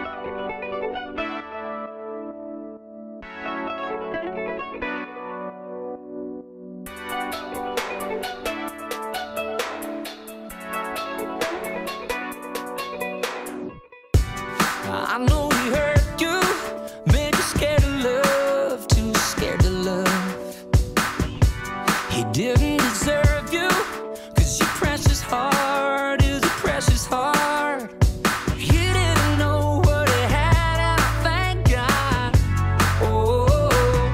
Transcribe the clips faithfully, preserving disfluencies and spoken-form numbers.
I know he hurt you, made you scared of love, too scared to love. He didn't deserve you, 'cause your precious heart is a precious heart. He didn't know what he had, and I thank God. Oh,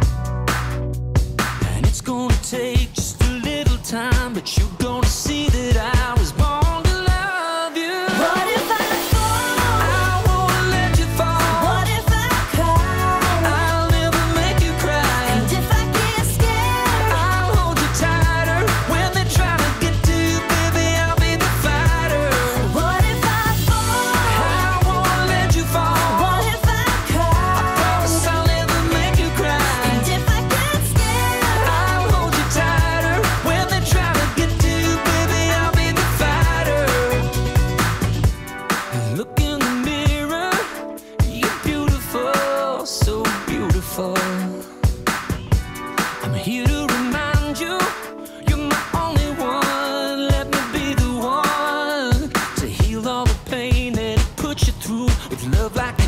and it's gonna take just a little time, but you're gonna see that I was born to love you. What if I look in the mirror, you're beautiful, so beautiful. I'm here to remind you, you're my only one. Let me be the one to heal all the pain that it put you through with love like